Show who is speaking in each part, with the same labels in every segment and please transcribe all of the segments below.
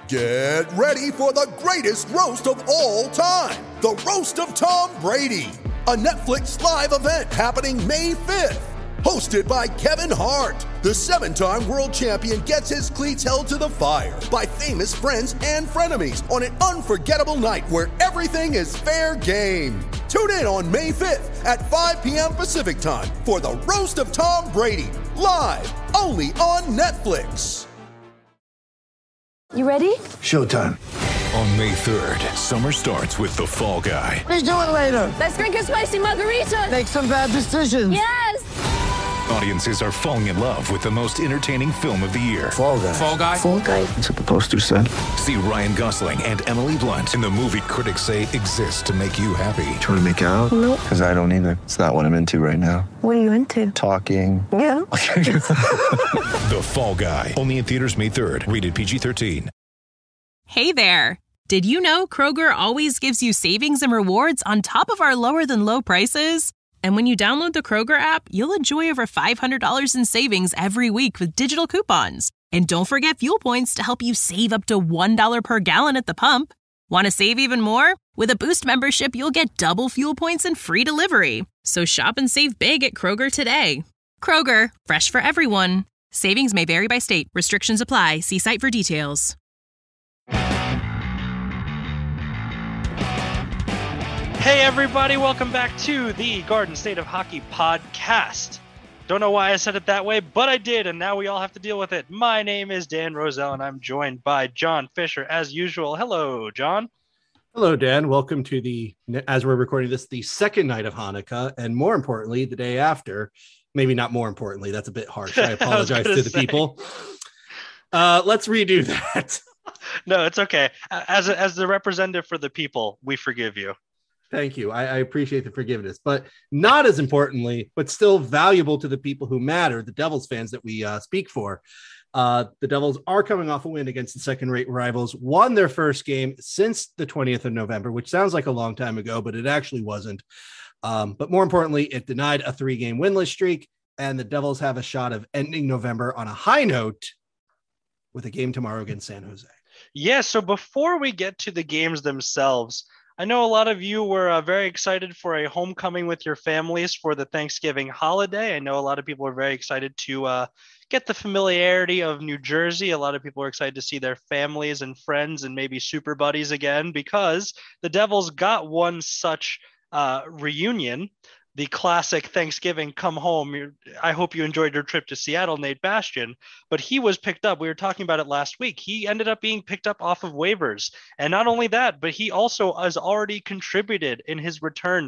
Speaker 1: Get ready for the greatest roast of all time, the Roast of Tom Brady, a Netflix live event happening May 5th. Hosted by Kevin Hart, the 7-time world champion gets his cleats held to the fire by famous friends and frenemies on an unforgettable night where everything is fair game. Tune in on May 5th at 5 p.m. Pacific time for the Roast of Tom Brady, live only on Netflix.
Speaker 2: You ready?
Speaker 3: Showtime.
Speaker 4: On May 3rd, summer starts with The Fall Guy.
Speaker 3: Let's do it later.
Speaker 2: Let's drink a spicy margarita.
Speaker 3: Make some bad decisions.
Speaker 2: Yes!
Speaker 4: Audiences are falling in love with the most entertaining film of the year.
Speaker 3: Fall Guy.
Speaker 4: Fall Guy?
Speaker 2: Fall guy.
Speaker 3: That's what the poster said.
Speaker 4: See Ryan Gosling and Emily Blunt in the movie critics say exists to make you happy.
Speaker 3: Trying to make it out?
Speaker 2: Nope.
Speaker 3: Because I don't either. It's not what I'm into right now.
Speaker 2: What are you into?
Speaker 3: Talking.
Speaker 2: Yeah.
Speaker 4: The Fall Guy. Only in theaters May 3rd. Rated PG-13.
Speaker 5: Hey there. Did you know Kroger always gives you savings and rewards on top of our lower than low prices? And when you download the Kroger app, you'll enjoy over $500 in savings every week with digital coupons. And don't forget fuel points to help you save up to $1 per gallon at the pump. Want to save even more? With a Boost membership, you'll get double fuel points and free delivery. So shop and save big at Kroger today. Kroger, fresh for everyone. Savings may vary by state. Restrictions apply. See site for details.
Speaker 6: Hey everybody, welcome back to the Garden State of Hockey podcast. Don't know why I said it that way, but I did, and now we all have to deal with it. My name is Dan Roselle, and I'm joined by John Fisher as usual. Hello, John.
Speaker 7: Hello, Dan. Welcome to as we're recording this, the second night of Hanukkah, and more importantly, the day after. Maybe not more importantly, that's a bit harsh. I apologize to the people. Let's redo that.
Speaker 6: No, it's okay. As the representative for the people, we forgive you.
Speaker 7: Thank you. I appreciate the forgiveness, but not as importantly, but still valuable to the people who matter, the Devils fans that we speak for. The Devils are coming off a win against the second-rate rivals, won their first game since the 20th of November, which sounds like a long time ago, but it actually wasn't. But more importantly, it denied a 3-game winless streak, and the Devils have a shot of ending November on a high note with a game tomorrow against San Jose.
Speaker 6: Yeah, so before we get to the games themselves, I know a lot of you were very excited for a homecoming with your families for the Thanksgiving holiday. I know a lot of people are very excited to get the familiarity of New Jersey. A lot of people are excited to see their families and friends and maybe super buddies again because the Devils got one such reunion. The classic Thanksgiving come home. I hope you enjoyed your trip to Seattle, Nate Bastian, but he was picked up. We were talking about it last week. He ended up being picked up off of waivers. And not only that, but he also has already contributed in his return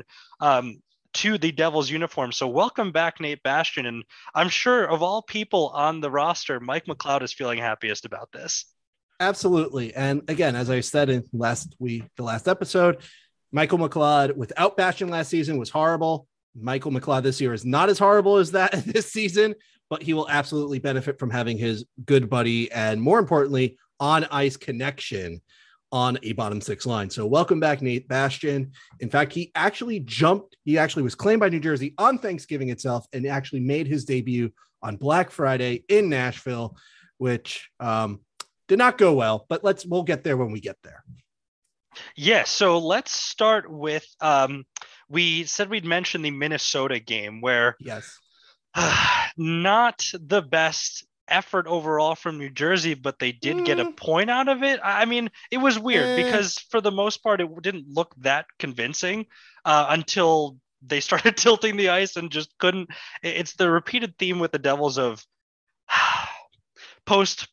Speaker 6: to the Devils uniform. So welcome back, Nate Bastian. And I'm sure of all people on the roster, Mike McLeod is feeling happiest about this.
Speaker 7: Absolutely. And again, as I said in the last episode, Michael McLeod without Bastian last season was horrible. Michael McLeod this year is not as horrible as that this season, but he will absolutely benefit from having his good buddy and, more importantly, on ice connection on a bottom six line. So welcome back, Nate Bastian. In fact, he actually was claimed by New Jersey on Thanksgiving itself and actually made his debut on Black Friday in Nashville, which did not go well, but we'll get there when we get there.
Speaker 6: Yeah, so let's start with we said we'd mention the Minnesota game where
Speaker 7: yes,
Speaker 6: not the best effort overall from New Jersey, but they did get a point out of it. I mean, it was weird because for the most part, it didn't look that convincing until they started tilting the ice and just couldn't. It's the repeated theme with the Devils of post,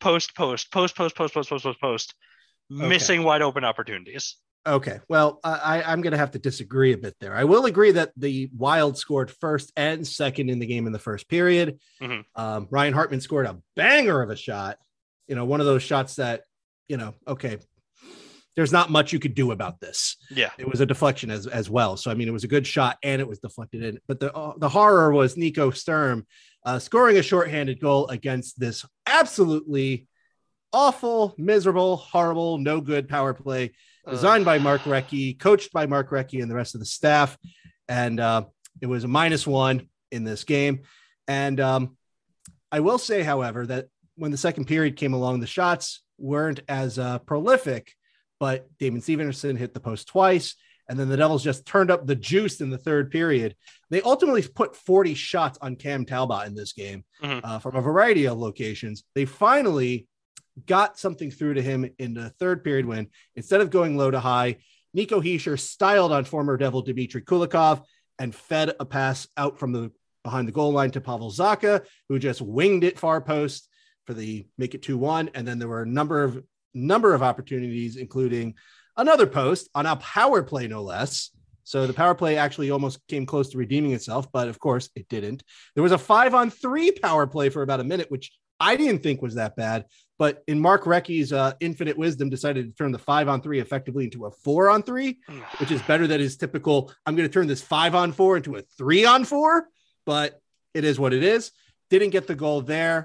Speaker 6: missing wide open opportunities.
Speaker 7: Okay. Well, I'm going to have to disagree a bit there. I will agree that the Wild scored first and second in the game in the first period. Mm-hmm. Ryan Hartman scored a banger of a shot. One of those shots that, okay, there's not much you could do about this.
Speaker 6: Yeah.
Speaker 7: It was a deflection as well. So, I mean, it was a good shot and it was deflected in. But the horror was Nico Sturm scoring a shorthanded goal against this absolutely awful, miserable, horrible, no good power play designed by Mark Recchi, coached by Mark Recchi and the rest of the staff. And it was a -1 in this game. And I will say, however, that when the second period came along, the shots weren't as prolific, but Damon Stevenson hit the post twice. And then the Devils just turned up the juice in the third period. They ultimately put 40 shots on Cam Talbot in this game from a variety of locations. They finally got something through to him in the third period when, instead of going low to high, Nico Hischier styled on former Devil Dmitry Kulikov and fed a pass out from behind the goal line to Pavel Zacha, who just winged it far post for the make it 2-1. And then there were a number of opportunities, including another post on a power play, no less. So the power play actually almost came close to redeeming itself, but of course it didn't. There was a 5-on-3 power play for about a minute, which I didn't think was that bad, but in Mark Recchi's infinite wisdom decided to turn the 5-on-3 effectively into a 4-on-3, which is better than his typical, I'm going to turn this 5-on-4 into a 3-on-4, but it is what it is. Didn't get the goal there.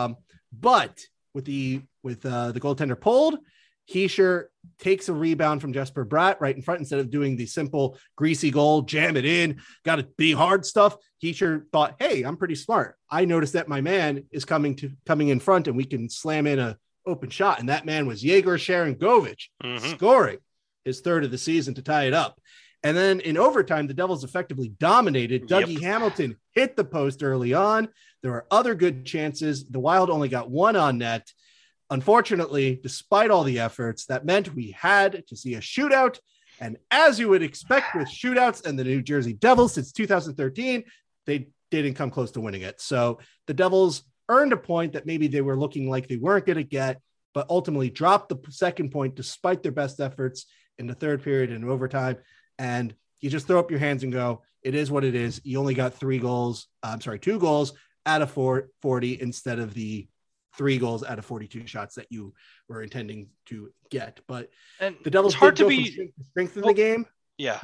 Speaker 7: But with the goaltender pulled, Hischier takes a rebound from Jesper Bratt right in front. Instead of doing the simple greasy goal, jam it in, got to be hard stuff. Hischier thought, hey, I'm pretty smart. I noticed that my man is coming in front and we can slam in a open shot. And that man was Yegor Sharangovich, scoring his third of the season to tie it up. And then in overtime, the Devils effectively dominated. Dougie Hamilton hit the post early on. There were other good chances. The Wild only got one on net. Unfortunately, despite all the efforts, that meant we had to see a shootout. And as you would expect with shootouts and the New Jersey Devils since 2013, they didn't come close to winning it. So the Devils earned a point that maybe they were looking like they weren't going to get, but ultimately dropped the second point despite their best efforts in the third period and overtime. And you just throw up your hands and go, it is what it is. You only got 2 goals out of 40 instead of the 3 goals out of 42 shots that you were intending to get. But the Devils
Speaker 6: it's hard
Speaker 7: did
Speaker 6: to
Speaker 7: go
Speaker 6: be
Speaker 7: from strength in the game.
Speaker 6: Yeah.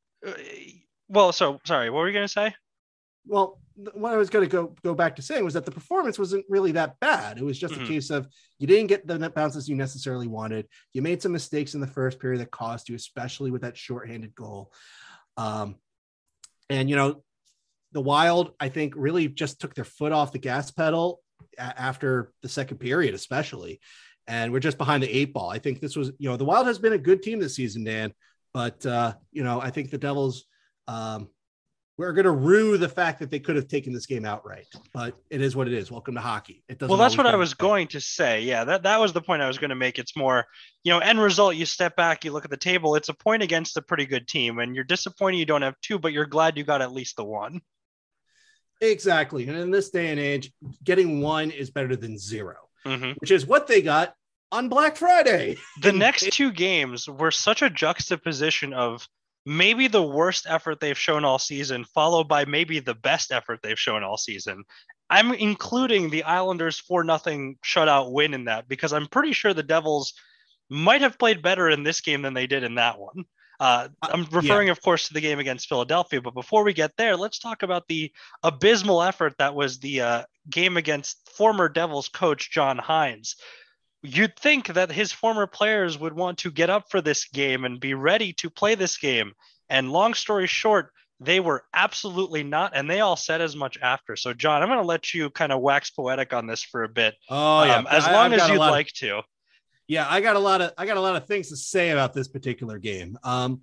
Speaker 6: Well, so sorry, what were you going to say?
Speaker 7: Well, what I was going to go back to saying was that the performance wasn't really that bad. It was just a case of you didn't get the net bounces you necessarily wanted. You made some mistakes in the first period that cost you, especially with that shorthanded goal. And, you know, the Wild, I think, really just took their foot off the gas pedal after the second period, especially. And we're just behind the 8 ball. I think this was, you know, the Wild has been a good team this season, Dan, but, you know, I think the Devils, we're going to rue the fact that they could have taken this game outright, but it is what it is. Welcome to hockey. It doesn't.
Speaker 6: Well, that's what I was going to say. Yeah, that was the point I was going to make. It's more, you know, end result, you step back, you look at the table, it's a point against a pretty good team, and you're disappointed you don't have 2, but you're glad you got at least the 1.
Speaker 7: Exactly. And in this day and age, getting 1 is better than 0, which is what they got on Black Friday.
Speaker 6: The next 2 games were such a juxtaposition of maybe the worst effort they've shown all season, followed by maybe the best effort they've shown all season. I'm including the Islanders 4-0 shutout win in that, because I'm pretty sure the Devils might have played better in this game than they did in that one. I'm referring, of course, to the game against Philadelphia. But before we get there, let's talk about the abysmal effort that was the game against former Devils coach John Hynes. You'd think that his former players would want to get up for this game and be ready to play this game. And long story short, they were absolutely not. And they all said as much after. So, John, I'm going to let you kind of wax poetic on this for a bit.
Speaker 7: Oh, yeah.
Speaker 6: As long as you'd like to.
Speaker 7: Yeah, I got a lot of things to say about this particular game.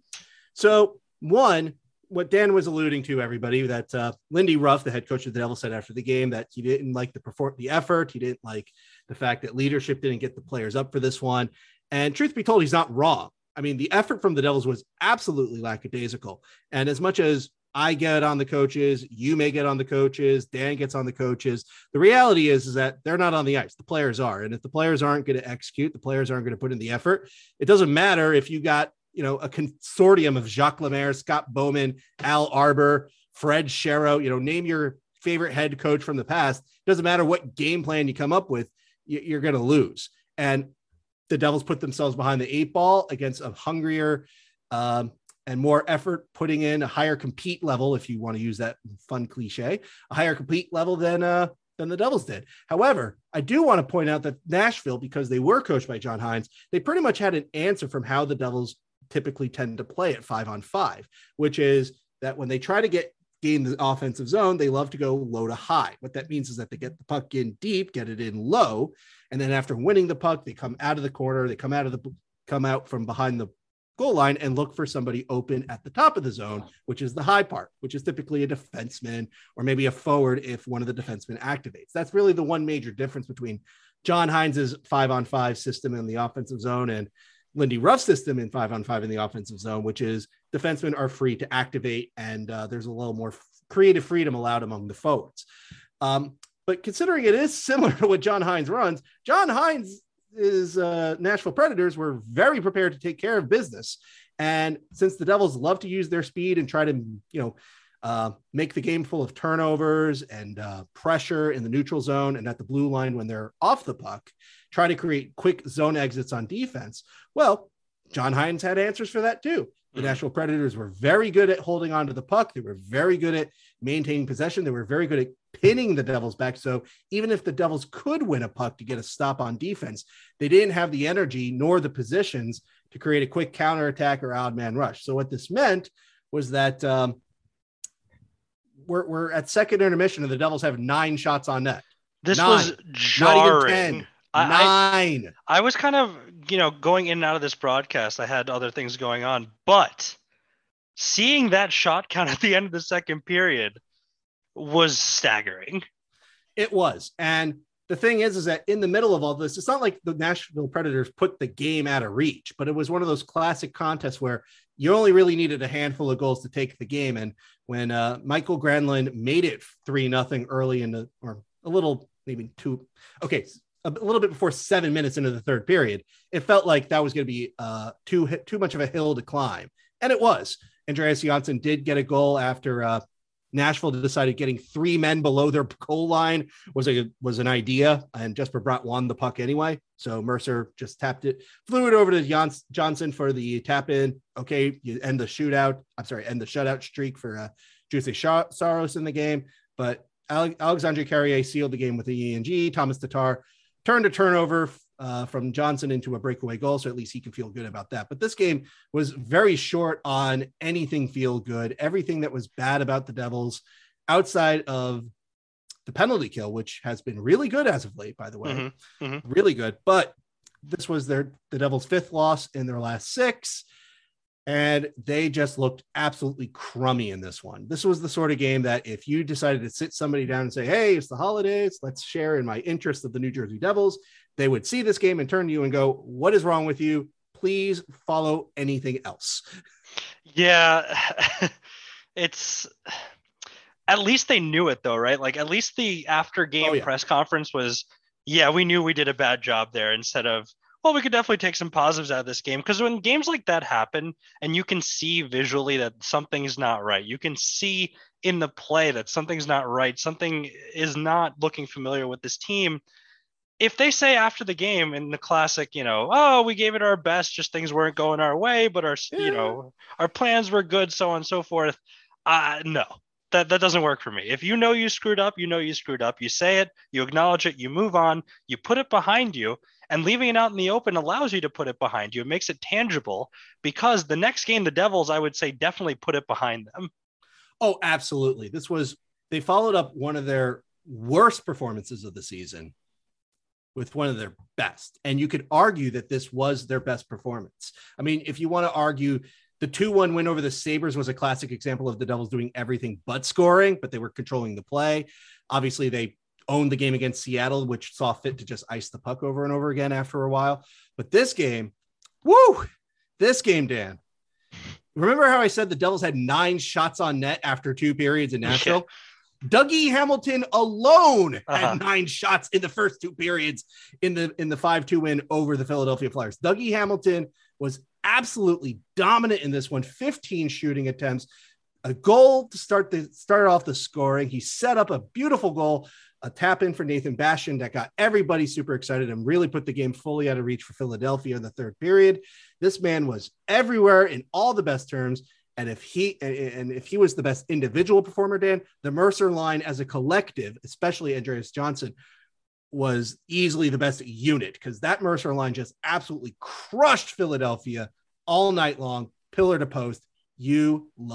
Speaker 7: So one, what Dan was alluding to, everybody, that Lindy Ruff, the head coach of the Devils, said after the game that he didn't like the effort. He didn't like the fact that leadership didn't get the players up for this one. And truth be told, he's not wrong. I mean, the effort from the Devils was absolutely lackadaisical. And as much as I get on the coaches, you may get on the coaches, Dan gets on the coaches, the reality is that they're not on the ice. The players are. And if the players aren't going to execute, the players aren't going to put in the effort. It doesn't matter if you got, you know, a consortium of Jacques Lemaire, Scott Bowman, Al Arbor, Fred Sherrow, you know, name your favorite head coach from the past. It doesn't matter what game plan you come up with, you're going to lose. And the Devils put themselves behind the 8 ball against a hungrier and more effort, putting in a higher compete level, if you want to use that fun cliche, a higher compete level than the Devils did. However, I do want to point out that Nashville, because they were coached by John Hynes, they pretty much had an answer from how the Devils typically tend to play at 5-on-5, which is that when they try to get gain the offensive zone, they love to go low to high. What that means is that they get the puck in deep, get it in low, and then after winning the puck, they come out of the corner, they come out from behind the goal line and look for somebody open at the top of the zone, which is the high part, which is typically a defenseman or maybe a forward if one of the defensemen activates. That's really the one major difference between John Hines' 5-on-5 system in the offensive zone and Lindy Ruff's system in 5-on-5 in the offensive zone, which is defensemen are free to activate and there's a little more creative freedom allowed among the forwards. But considering it is similar to what John Hines runs, John Hines' Nashville Predators were very prepared to take care of business. And since the Devils love to use their speed and try to, make the game full of turnovers and pressure in the neutral zone and at the blue line when they're off the puck, try to create quick zone exits on defense. Well, John Hines had answers for that too. The Nashville Predators were very good at holding on to the puck. They were very good at maintaining possession. They were very good at pinning the Devils back. So even if the Devils could win a puck to get a stop on defense, they didn't have the energy nor the positions to create a quick counterattack or odd man rush. So what this meant was that we're at second intermission and the Devils have 9 shots on net.
Speaker 6: This was jarring.
Speaker 7: Nine.
Speaker 6: I was kind of, going in and out of this broadcast. I had other things going on, but seeing that shot count at the end of the second period was staggering.
Speaker 7: It was. And the thing is that in the middle of all this, it's not like the Nashville Predators put the game out of reach, but it was one of those classic contests where you only really needed a handful of goals to take the game. And when Michael Granlund made it 3-0 early or a little, maybe a little bit before 7 minutes into the third period, it felt like that was going to be too much of a hill to climb. And it was. Andreas Johnsson did get a goal after Nashville decided getting 3 men below their goal line was an idea, and Jesper Bratt won the puck anyway. So Mercer just tapped it, flew it over to Johnson for the tap in. Okay, you end the shutout streak for Juuse Saros in the game. But Alexandre Carrier sealed the game with the ENG. Thomas Tatar turned a turnover from Johnson into a breakaway goal, so at least he can feel good about that. But this game was very short on anything feel good. Everything that was bad about the Devils outside of the penalty kill, which has been really good as of late, by the way, really good. But this was the Devils' 5th loss in their last 6. And they just looked absolutely crummy in this one. This was the sort of game that if you decided to sit somebody down and say, hey, it's the holidays, let's share in my interest of the New Jersey Devils, they would see this game and turn to you and go, what is wrong with you? Please follow anything else.
Speaker 6: Yeah, it's at least they knew it though, right? Like at least the after game press conference was, we knew we did a bad job there, instead of, well, we could definitely take some positives out of this game. Because when games like that happen and you can see visually that something's not right, you can see in the play that something's not right, something is not looking familiar with this team. If they say after the game in the classic, we gave it our best, just things weren't going our way, but our plans were good, so on and so forth. No, that doesn't work for me. If you know you screwed up, you screwed up. You say it, you acknowledge it, you move on, you put it behind you. And leaving it out in the open allows you to put it behind you. It makes it tangible, because the next game, the Devils, I would say, definitely put it behind them.
Speaker 7: Oh, absolutely. They followed up one of their worst performances of the season with one of their best. And you could argue that this was their best performance. I mean, if you want to argue the 2-1 win over the Sabres was a classic example of the Devils doing everything but scoring, but they were controlling the play. Obviously, they owned the game against Seattle, which saw fit to just ice the puck over and over again after a while. But this game, Dan, remember how I said the Devils had 9 shots on net after 2 periods in Nashville? Dougie Hamilton alone had 9 shots in the first 2 periods in the 5-2 win over the Philadelphia Flyers. Dougie Hamilton was absolutely dominant in this one. 15 shooting attempts, a goal to start off the scoring. He set up a beautiful goal, a tap in for Nathan Bastian that got everybody super excited and really put the game fully out of reach for Philadelphia in the third period. This man was everywhere in all the best terms. And if he was the best individual performer, Dan, the Mercer line as a collective, especially Andreas Johnsson, was easily the best unit, because that Mercer line just absolutely crushed Philadelphia all night long, pillar to post. You love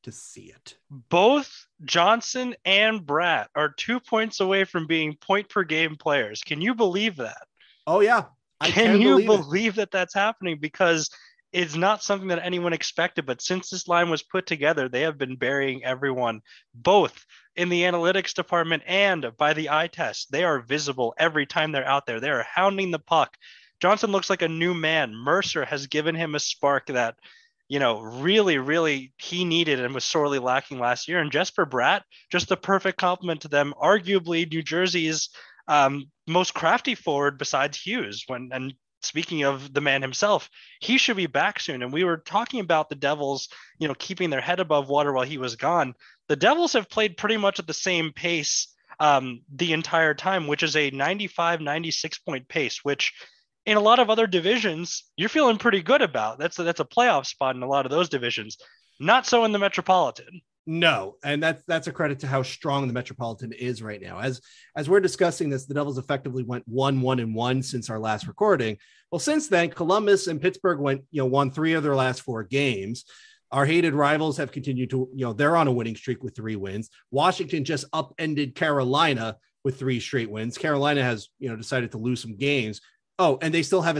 Speaker 7: to see it.
Speaker 6: Both Johnson and Bratt are 2 points away from being point per game players. Can you believe that?
Speaker 7: Oh yeah.
Speaker 6: Can you believe that that's happening? Because it's not something that anyone expected, but since this line was put together, they have been burying everyone, both in the analytics department and by the eye test. They are visible every time they're out there. They are hounding the puck. Johnson looks like a new man. Mercer has given him a spark that, really, really he needed and was sorely lacking last year. And Jesper Bratt, just the perfect complement to them. Arguably New Jersey's most crafty forward besides Hughes. And speaking of the man himself, he should be back soon. And we were talking about the Devils, keeping their head above water while he was gone. The Devils have played pretty much at the same pace the entire time, which is a 95, 96 point pace, which in a lot of other divisions, you're feeling pretty good about. That's a playoff spot in a lot of those divisions. Not so in the Metropolitan.
Speaker 7: No, and that's a credit to how strong the Metropolitan is right now. As we're discussing this, the Devils effectively went 1-1-1 since our last recording. Well, since then, Columbus and Pittsburgh won 3 of their last 4 games. Our hated rivals have continued to, they're on a winning streak with 3 wins. Washington just upended Carolina with 3 straight wins. Carolina has, decided to lose some games. Oh, and they still have a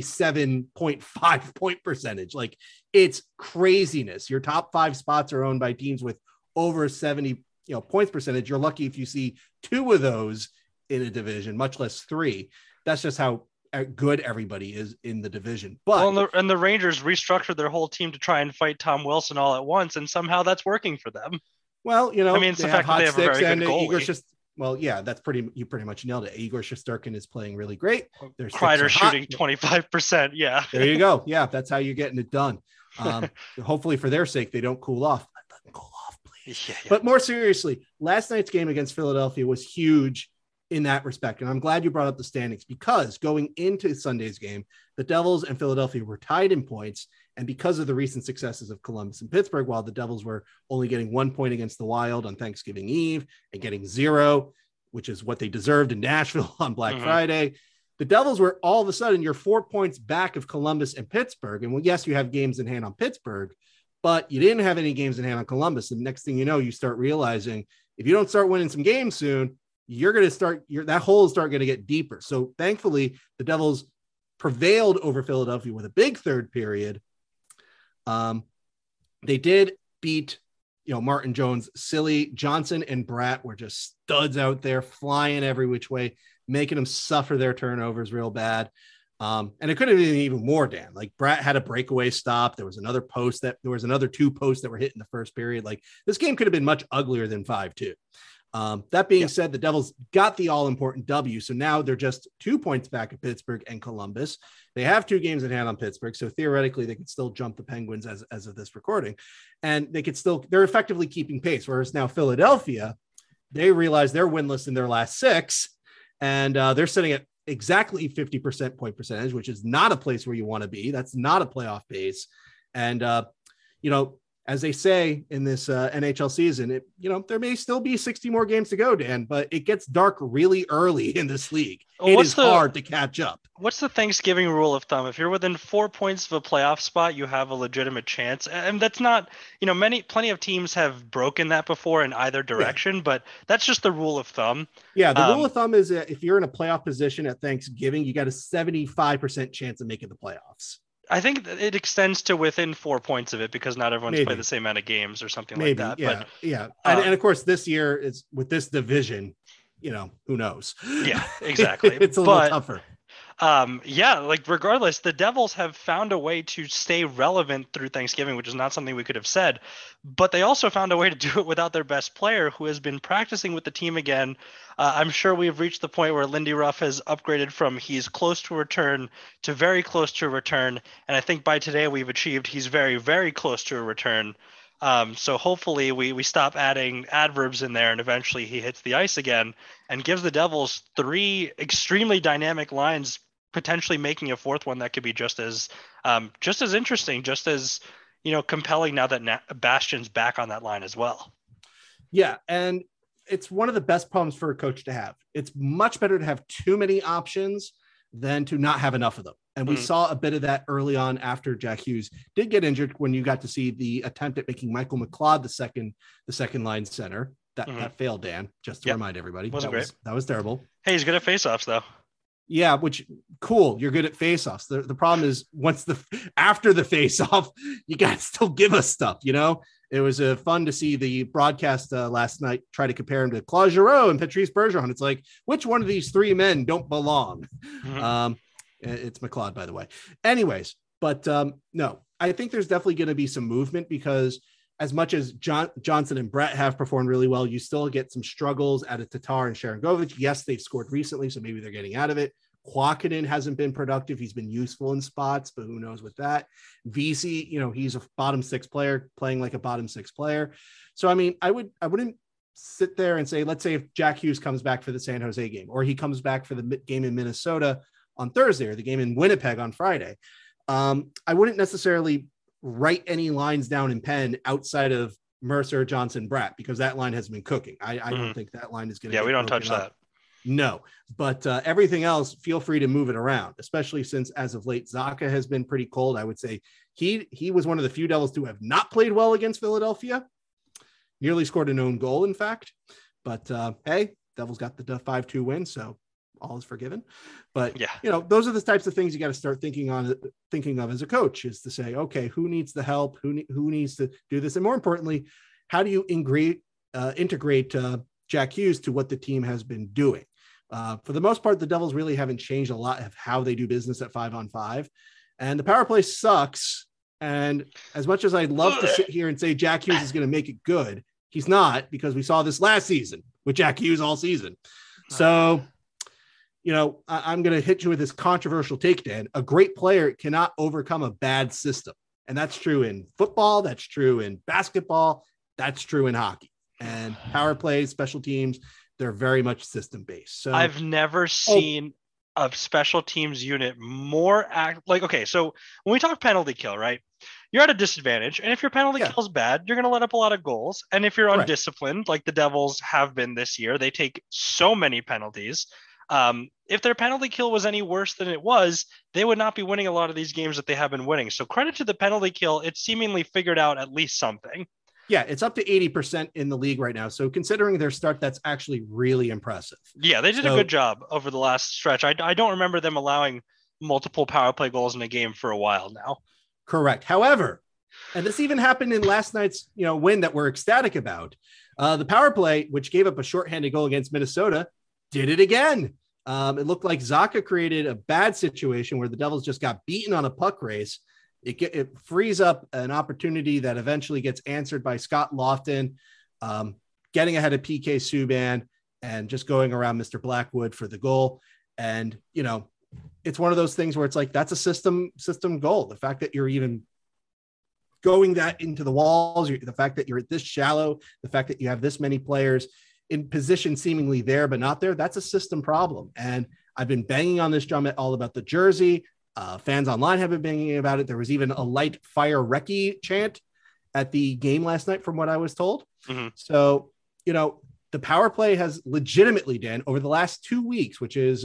Speaker 7: 77.5 point percentage. Like, it's craziness. Your top 5 spots are owned by teams with over 70, points percentage. You're lucky if you see 2 of those in a division, much less 3. That's just how good everybody is in the division. But
Speaker 6: and the Rangers restructured their whole team to try and fight Tom Wilson all at once, and somehow that's working for them.
Speaker 7: Well,
Speaker 6: it's the fact that they have a very good goalie.
Speaker 7: Well, yeah, you pretty much nailed it. Igor Shesterkin is playing really great.
Speaker 6: There's Kreider shooting 25%. Yeah.
Speaker 7: There you go. Yeah, that's how you're getting it done. Hopefully for their sake, they don't cool off. Let them cool off, please. Yeah. But more seriously, last night's game against Philadelphia was huge in that respect. And I'm glad you brought up the standings, because going into Sunday's game, the Devils and Philadelphia were tied in points. And because of the recent successes of Columbus and Pittsburgh, while the Devils were only getting 1 point against the Wild on Thanksgiving Eve and getting 0, which is what they deserved in Nashville on Black Friday, the Devils were all of a sudden, you're 4 points back of Columbus and Pittsburgh. And yes, you have games in hand on Pittsburgh, but you didn't have any games in hand on Columbus. And next thing you know, you start realizing if you don't start winning some games soon, you're going to start that hole is going to get deeper. So thankfully, the Devils prevailed over Philadelphia with a big third period. They did beat, Martin Jones, silly. Johnson and Bratt were just studs out there, flying every which way, making them suffer their turnovers real bad. And it could have been even more, Dan. Like, Bratt had a breakaway stop. There was another 2 posts that were hit in the first period. Like, this game could have been much uglier than 5-2. That being said, the Devils got the all-important W. So now they're just 2 points back at Pittsburgh and Columbus. They have 2 games in hand on Pittsburgh. So theoretically, they could still jump the Penguins as of this recording. And they're effectively keeping pace. Whereas now Philadelphia, they realize they're winless in their last 6. And they're sitting at exactly 50% point percentage, which is not a place where you want to be. That's not a playoff pace. And, as they say in this NHL season, there may still be 60 more games to go, Dan, but it gets dark really early in this league. It is hard to catch up.
Speaker 6: What's the Thanksgiving rule of thumb? If you're within 4 points of a playoff spot, you have a legitimate chance. And that's not, plenty of teams have broken that before in either direction, but that's just the rule of thumb.
Speaker 7: Yeah, the rule of thumb is that if you're in a playoff position at Thanksgiving, you got a 75% chance of making the playoffs.
Speaker 6: I think it extends to within 4 points of it, because not everyone's played the same amount of games or something like that.
Speaker 7: Yeah, yeah. And of course, this year is with this division, who knows?
Speaker 6: Yeah, exactly.
Speaker 7: It's a little tougher.
Speaker 6: Regardless, the Devils have found a way to stay relevant through Thanksgiving, which is not something we could have said, but they also found a way to do it without their best player, who has been practicing with the team again. I'm sure we've reached the point where Lindy Ruff has upgraded from he's close to a return to very close to a return. And I think by today we've achieved he's very, very close to a return. So hopefully we stop adding adverbs in there, and eventually he hits the ice again and gives the Devils 3 extremely dynamic lines, potentially making a 4th one that could be just as interesting, just as, compelling now that Bastian's back on that line as well.
Speaker 7: Yeah. And it's one of the best problems for a coach to have. It's much better to have too many options than to not have enough of them. And we saw a bit of that early on after Jack Hughes did get injured, when you got to see the attempt at making Michael McLeod the second line center. That failed, Dan, just to remind everybody. That was terrible.
Speaker 6: Hey, he's good at faceoffs though.
Speaker 7: Yeah, which cool. You're good at faceoffs. The problem is after the faceoff, you got to still give us stuff. It was fun to see the broadcast last night try to compare him to Claude Giroux and Patrice Bergeron. It's like, which one of these three men don't belong? It's McLeod, by the way. Anyways, but no, I think there's definitely going to be some movement, because as much as Johnson and Brett have performed really well, you still get some struggles out of Tatar and Sharangovich. Yes, they've scored recently, so maybe they're getting out of it. Kuokkanen hasn't been productive. He's been useful in spots, but who knows with that. VC, he's a bottom six player playing like a bottom six player. So, I mean, I wouldn't sit there and say, let's say if Jack Hughes comes back for the San Jose game, or he comes back for the game in Minnesota on Thursday, or the game in Winnipeg on Friday. I wouldn't necessarily write any lines down in pen outside of Mercer, Johnson, Bratt, because that line has been cooking. I don't think that line is going to.
Speaker 6: Yeah, we don't touch that.
Speaker 7: No, but everything else, feel free to move it around, especially since as of late, Zacha has been pretty cold. I would say he was one of the few Devils to have not played well against Philadelphia. Nearly scored an own goal, in fact. But hey, Devils got the 5-2 win, so all is forgiven. But those are the types of things you got to start thinking of as a coach, is to say, okay, who needs the help? Who needs to do this? And more importantly, how do you integrate Jack Hughes to what the team has been doing? For the most part, the Devils really haven't changed a lot of how they do business at 5-on-5, and the power play sucks. And as much as I'd love to sit here and say Jack Hughes is going to make it good, he's not, because we saw this last season with Jack Hughes all season. So, I'm going to hit you with this controversial take, Dan. A great player cannot overcome a bad system. And that's true in football. That's true in basketball. That's true in hockey. And power plays, special teams, they're very much system-based. So
Speaker 6: I've never seen a special teams unit more so when we talk penalty kill, right? You're at a disadvantage. And if your penalty kill is bad, you're going to let up a lot of goals. And if you're undisciplined, like the Devils have been this year, they take so many penalties. If their penalty kill was any worse than it was, they would not be winning a lot of these games that they have been winning. So credit to the penalty kill. It's seemingly figured out at least something.
Speaker 7: Yeah, it's up to 80% in the league right now. So considering their start, that's actually really impressive.
Speaker 6: Yeah, they did a good job over the last stretch. I don't remember them allowing multiple power play goals in a game for a while now.
Speaker 7: Correct. However, and this even happened in last night's win that we're ecstatic about. The power play, which gave up a shorthanded goal against Minnesota, did it again. It looked like Zacha created a bad situation where the Devils just got beaten on a puck race. It frees up an opportunity that eventually gets answered by Scott Lofton, getting ahead of PK Subban and just going around Mr. Blackwood for the goal. And, it's one of those things where it's like, that's a system goal. The fact that you're even going that into the walls, the fact that you're this shallow, the fact that you have this many players in position seemingly there, but not there, that's a system problem. And I've been banging on this drum all about the jersey. Fans online have been banging about it. There was even a light fire recce chant at the game last night, from what I was told. Mm-hmm. So, the power play has legitimately, Dan, over the last 2 weeks, which is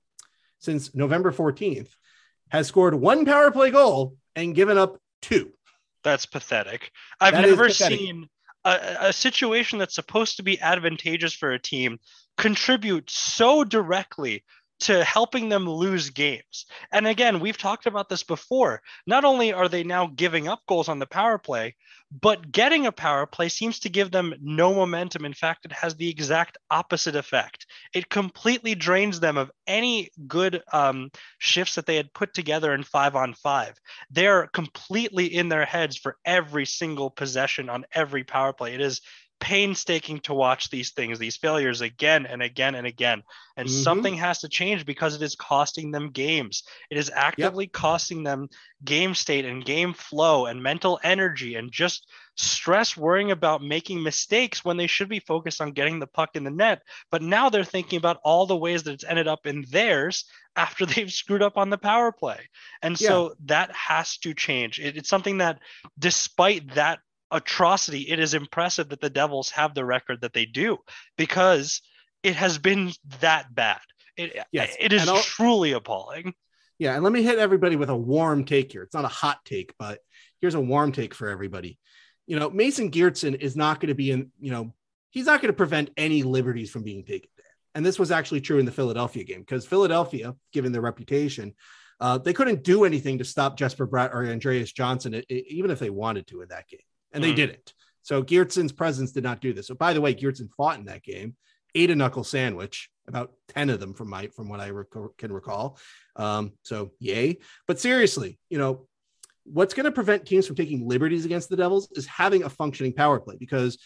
Speaker 7: since November 14th, has scored one power play goal and given up 2.
Speaker 6: That's pathetic. I've never seen a situation that's supposed to be advantageous for a team contribute so directly to helping them lose games. And again, we've talked about this before. Not only are they now giving up goals on the power play, but getting a power play seems to give them no momentum. In fact, it has the exact opposite effect. It completely drains them of any good shifts that they had put together in 5-on-5. They're completely in their heads for every single possession on every power play. It is painstaking to watch these failures again and again and again. And something has to change, because it is costing them games. It is actively costing them game state and game flow and mental energy and just stress, worrying about making mistakes when they should be focused on getting the puck in the net. But now they're thinking about all the ways that it's ended up in theirs after they've screwed up on the power play. And so that has to change. It's something that, despite that atrocity, it is impressive that the Devils have the record that they do, because it has been that bad.
Speaker 7: Yes.
Speaker 6: It is
Speaker 7: And
Speaker 6: truly appalling.
Speaker 7: Yeah, and let me hit everybody with a warm take here. It's not a hot take, but here's a warm take for everybody. Mason Geertsen is not going to be he's not going to prevent any liberties from being taken there. And this was actually true in the Philadelphia game because Philadelphia, given their reputation, they couldn't do anything to stop Jesper Bratt or Andreas Johnson, even if they wanted to in that game. And they didn't. So Geertsen's presence did not do this. So by the way, Geertsen fought in that game, ate a knuckle sandwich, about 10 of them from what I can recall. So yay. But seriously, what's going to prevent teams from taking liberties against the Devils is having a functioning power play because,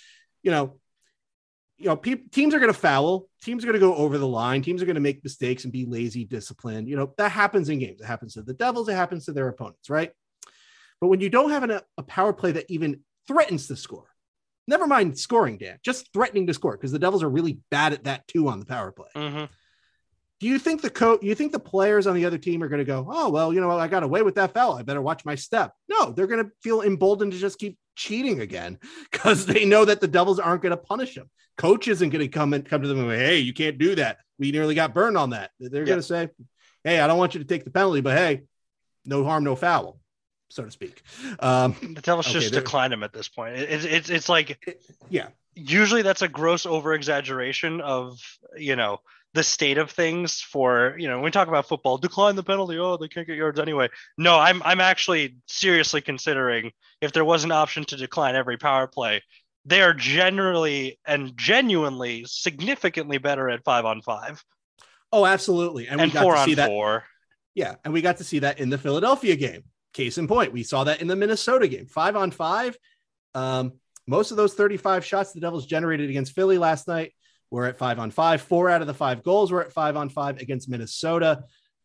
Speaker 7: teams are going to foul, teams are going to go over the line, teams are going to make mistakes and be lazy, disciplined. That happens in games. It happens to the Devils. It happens to their opponents, right? But when you don't have a power play that even threatens to score, never mind scoring, Dan, just threatening to score, because the Devils are really bad at that too on the power play.
Speaker 6: Mm-hmm.
Speaker 7: Do you think the players on the other team are going to go, oh, well, I got away with that foul, I better watch my step? No, they're going to feel emboldened to just keep cheating again because they know that the Devils aren't going to punish them. Coach isn't going to come to them and say, hey, you can't do that. We nearly got burned on that. They're going to say, hey, I don't want you to take the penalty, but hey, no harm, no foul, so to speak.
Speaker 6: The Devils just decline him at this point. It's like, usually that's a gross over exaggeration of, the state of things for, when we talk about football, decline the penalty. Oh, they can't get yards anyway. No, I'm actually seriously considering if there was an option to decline every power play, they are generally and genuinely significantly better at 5-on-5.
Speaker 7: Oh, absolutely. And we got
Speaker 6: 4-on-4.
Speaker 7: Yeah. And we got to see that in the Philadelphia game. Case in point, we saw that in the Minnesota game, 5-on-5. Most of those 35 shots the Devils generated against Philly last night were at 5-on-5. 4 out of the 5 goals were at 5-on-5 against Minnesota.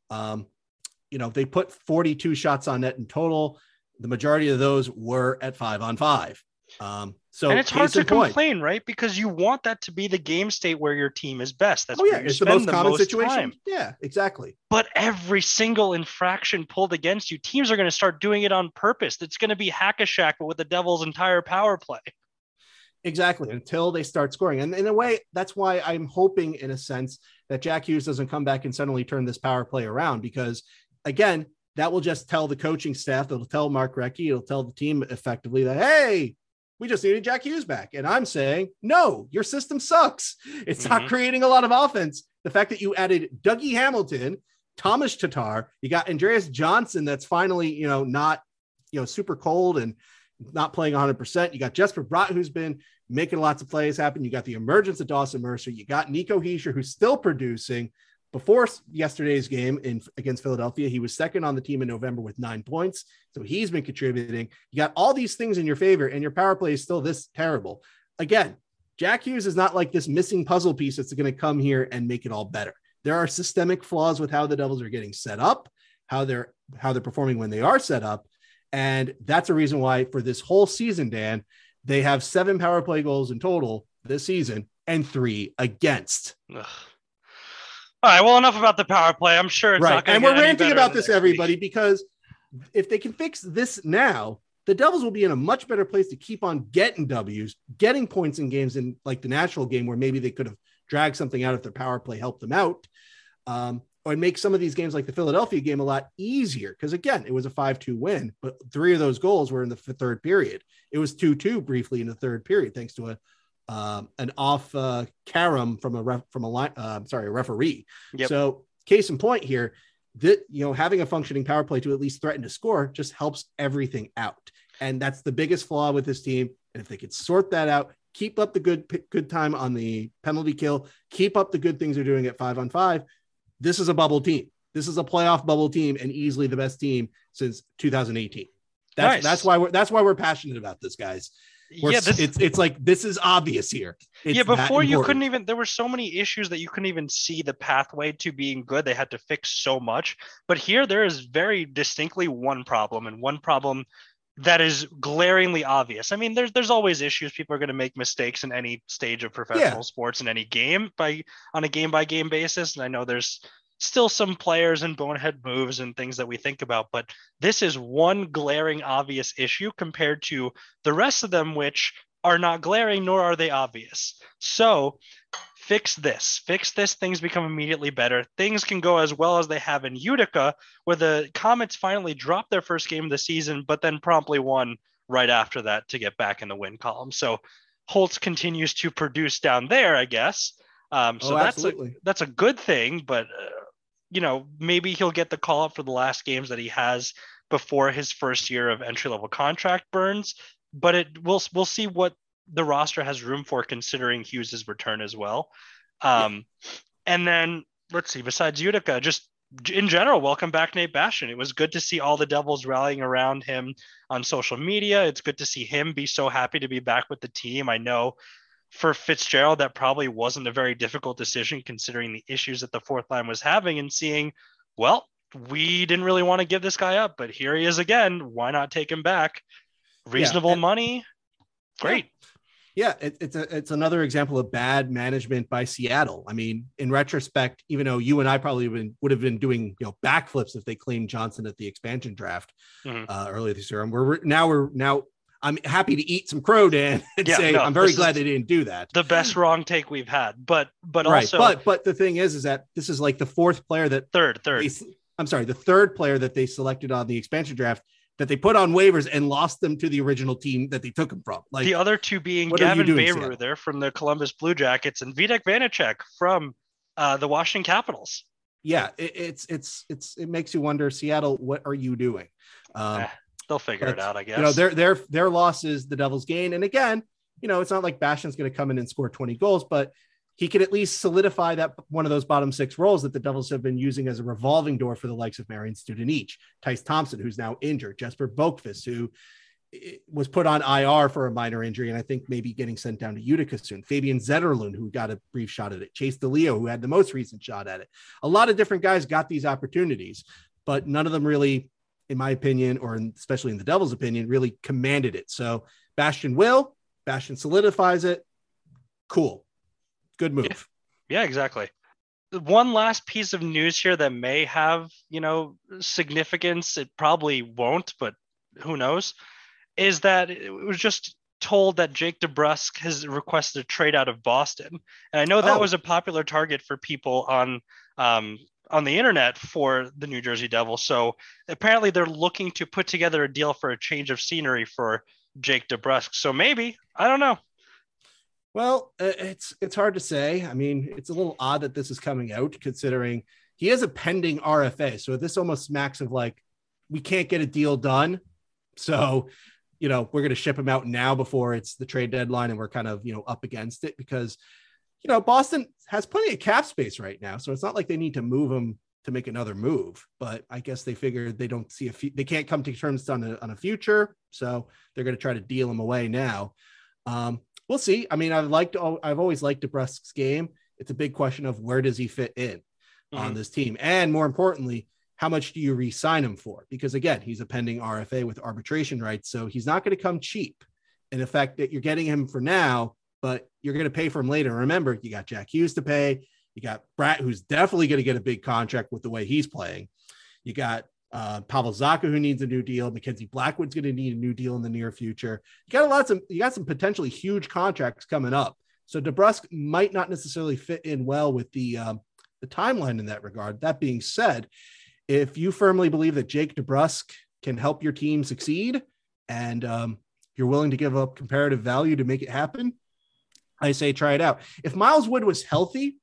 Speaker 7: They put 42 shots on net in total. The majority of those were at 5-on-5. And
Speaker 6: it's hard to complain, right? Because you want that to be the game state where your team is best. That's
Speaker 7: it's the most common situation. Time. Yeah, exactly.
Speaker 6: But every single infraction pulled against you, teams are going to start doing it on purpose. It's going to be hack-a-shack, but with the Devils' entire power play.
Speaker 7: Exactly, until they start scoring. And in a way, that's why I'm hoping, in a sense, that Jack Hughes doesn't come back and suddenly turn this power play around. Because, again, that will just tell the coaching staff, it'll tell Mark Recchi, it'll tell the team effectively that, hey, we just needed Jack Hughes back. And I'm saying, no, your system sucks. It's not creating a lot of offense. The fact that you added Dougie Hamilton, Thomas Tatar, you got Andreas Johnson that's finally, not, super cold and not playing 100%. You got Jesper Bratt, who's been making lots of plays happen. You got the emergence of Dawson Mercer. You got Nico Hischier, who's still producing. Before yesterday's game against Philadelphia, he was second on the team in November with 9 points. So he's been contributing. You got all these things in your favor, and your power play is still this terrible. Again, Jack Hughes is not like this missing puzzle piece that's going to come here and make it all better. There are systemic flaws with how the Devils are getting set up, how they're performing when they are set up. And that's a reason why for this whole season, Dan, they have 7 power play goals in total this season and 3 against.
Speaker 6: Ugh. All right, well, enough about the power play. I'm sure it's
Speaker 7: right.
Speaker 6: not going
Speaker 7: to get any better. And we're ranting about this, everybody, because if they can fix this now, the Devils will be in a much better place to keep on getting W's, getting points in games in like the Nashville game where maybe they could have dragged something out if their power play helped them out, or make some of these games like the Philadelphia game a lot easier. Because, again, it was a 5-2 win, but 3 of those goals were in the third period. It was 2-2 briefly in the third period, thanks to an off carom from a referee.
Speaker 6: Yep.
Speaker 7: So case in point here, that having a functioning power play to at least threaten to score just helps everything out. And that's the biggest flaw with this team. And if they could sort that out, keep up the good time on the penalty kill, keep up the good things they're doing at 5-on-5, this is a bubble team. This is a playoff bubble team and easily the best team since 2018. That's why we're passionate about this, guys. It's like, this is obvious here.
Speaker 6: Before you couldn't even, there were so many issues that you couldn't even see the pathway to being good. They had to fix so much, but here there is very distinctly one problem, and one problem that is glaringly obvious. I mean, there's always issues. People are going to make mistakes in any stage of professional sports in any game on a game by game basis. And I know there's still some players and bonehead moves and things that we think about, but this is one glaring obvious issue compared to the rest of them, which are not glaring, nor are they obvious. So fix this, things become immediately better. Things can go as well as they have in Utica, where the Comets finally dropped their first game of the season, but then promptly won right after that to get back in the win column. So Holtz continues to produce down there, I guess. That's a good thing, but maybe he'll get the call up for the last games that he has before his first year of entry-level contract burns. But we'll see what the roster has room for, considering Hughes's return as well. And then let's see, besides Utica, just in general, welcome back Nate Bastian. It was good to see all the Devils rallying around him on social media. It's good to see him be so happy to be back with the team. I know for Fitzgerald, that probably wasn't a very difficult decision considering the issues that the fourth line was having, and seeing, well, we didn't really want to give this guy up, but here he is again. Why not take him back? Reasonable money. Great.
Speaker 7: Yeah, it's another example of bad management by Seattle. I mean, in retrospect, even though you and I probably would have been doing backflips if they claimed Johnson at the expansion draft earlier this year, and we're now I'm happy to eat some crow, Dan, and I'm very glad they didn't do that.
Speaker 6: The best wrong take we've had, but
Speaker 7: right.
Speaker 6: Also,
Speaker 7: but the thing is that this is like the fourth player that the third player that they selected on the expansion draft that they put on waivers and lost them to the original team that they took them from. Like,
Speaker 6: the other two being Gavin Bayreuther there from the Columbus Blue Jackets and Vitek Vanacek from the Washington Capitals.
Speaker 7: Yeah, it makes you wonder, Seattle, what are you doing?
Speaker 6: They'll figure it out, I guess.
Speaker 7: Their loss is the Devils' gain. And again, it's not like Bastian's going to come in and score 20 goals, but he could at least solidify that one of those bottom six roles that the Devils have been using as a revolving door for the likes of Marian Studenic, Tyce Thompson, who's now injured, Jesper Boqvist, who was put on IR for a minor injury, and I think maybe getting sent down to Utica soon. Fabian Zetterlund, who got a brief shot at it. Chase DeLeo, who had the most recent shot at it. A lot of different guys got these opportunities, but none of them really, in my opinion, or especially in the Devils' opinion, really commanded it. So Bastian solidifies it. Cool. Good move.
Speaker 6: Yeah, exactly. One last piece of news here that may have, significance. It probably won't, but who knows, is that it was just told that Jake DeBrusk has requested a trade out of Boston. And I know that was a popular target for people on the internet for the New Jersey Devils. So apparently they're looking to put together a deal for a change of scenery for Jake DeBrusk. So maybe, I don't know.
Speaker 7: Well, it's hard to say. I mean, it's a little odd that this is coming out considering he has a pending RFA. So this almost smacks of like, we can't get a deal done. So, we're going to ship him out now before it's the trade deadline. And we're kind of, up against it because, Boston has plenty of cap space right now. So it's not like they need to move him to make another move, but I guess they figured they don't see they can't come to terms on a future. So they're going to try to deal him away now. We'll see. I mean, I've always liked DeBrusk's game. It's a big question of where does he fit in on this team? And more importantly, how much do you re-sign him for? Because again, he's a pending RFA with arbitration rights. So he's not going to come cheap. And the fact that you're getting him for now, but you're going to pay for him later. Remember, you got Jack Hughes to pay. You got Bratt, who's definitely going to get a big contract with the way he's playing. You got Pavel Zacha, who needs a new deal. Mackenzie Blackwood's going to need a new deal in the near future. You got some potentially huge contracts coming up. So DeBrusk might not necessarily fit in well with the timeline in that regard. That being said, if you firmly believe that Jake DeBrusk can help your team succeed and you're willing to give up comparative value to make it happen, I say try it out. If Miles Wood was healthy,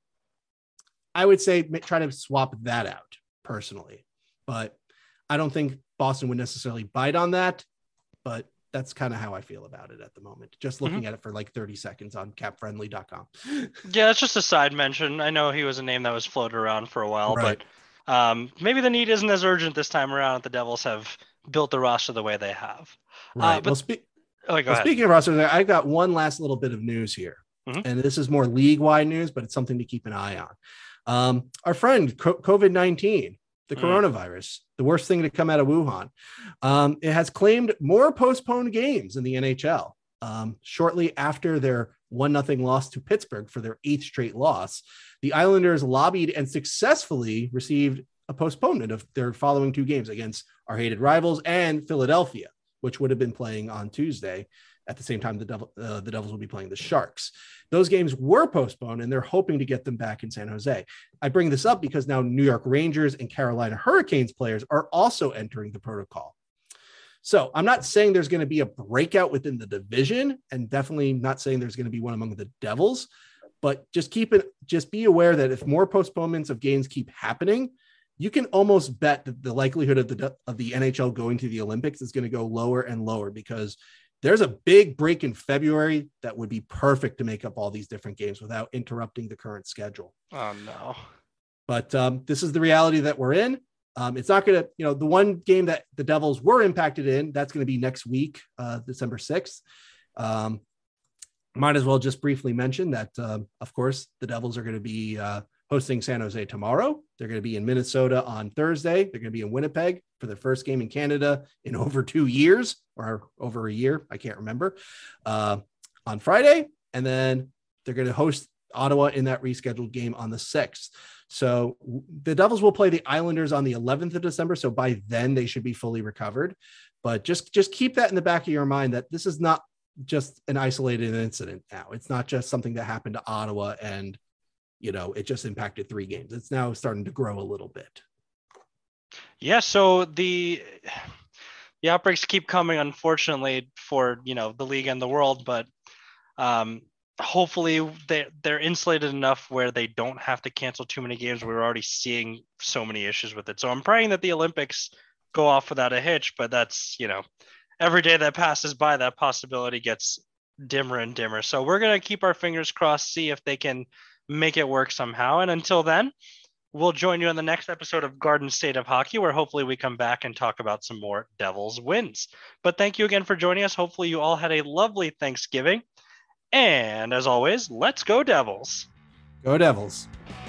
Speaker 7: I would say try to swap that out personally. But I don't think Boston would necessarily bite on that, but that's kind of how I feel about it at the moment. Just looking at it for like 30 seconds on capfriendly.com.
Speaker 6: Yeah, it's just a side mention. I know he was a name that was floated around for a while, right. But maybe the need isn't as urgent this time around that the Devils have built the roster the way they have.
Speaker 7: Right. Speaking of roster, I've got one last little bit of news here. And this is more league-wide news, but it's something to keep an eye on. Our friend COVID-19, the coronavirus, the worst thing to come out of Wuhan. It has claimed more postponed games in the NHL. Shortly after their 1-0 loss to Pittsburgh for their 8th straight loss, the Islanders lobbied and successfully received a postponement of their following 2 games against our hated rivals and Philadelphia, which would have been playing on Tuesday At the same time, the Devils will be playing the Sharks. Those games were postponed, and they're hoping to get them back in San Jose. I bring this up because now New York Rangers and Carolina Hurricanes players are also entering the protocol. So I'm not saying there's going to be a breakout within the division, and definitely not saying there's going to be one among the Devils, but just be aware that if more postponements of games keep happening, you can almost bet that the likelihood of the NHL going to the Olympics is going to go lower and lower, because there's a big break in February that would be perfect to make up all these different games without interrupting the current schedule.
Speaker 6: Oh, no.
Speaker 7: But this is the reality that we're in. It's not going to, the one game that the Devils were impacted in, that's going to be next week, December 6th. Might as well just briefly mention that, of course, the Devils are going to be hosting San Jose tomorrow. They're going to be in Minnesota on Thursday. They're going to be in Winnipeg for their first game in Canada in over 2 years, or over a year. I can't remember, on Friday. And then they're going to host Ottawa in that rescheduled game on the 6th. So the Devils will play the Islanders on the 11th of December. So by then they should be fully recovered, but just keep that in the back of your mind that this is not just an isolated incident. Now it's not just something that happened to Ottawa and, it just impacted 3 games. It's now starting to grow a little bit.
Speaker 6: Yeah. So the outbreaks keep coming, unfortunately, for, the league and the world, but hopefully they're insulated enough where they don't have to cancel too many games. We're already seeing so many issues with it. So I'm praying that the Olympics go off without a hitch, but that's, every day that passes by, that possibility gets dimmer and dimmer. So we're going to keep our fingers crossed, see if they can make it work somehow. And until then, we'll join you on the next episode of Garden State of Hockey, where hopefully we come back and talk about some more Devils wins. But thank you again for joining us. Hopefully you all had a lovely Thanksgiving. And as always, let's go Devils.
Speaker 7: Go Devils.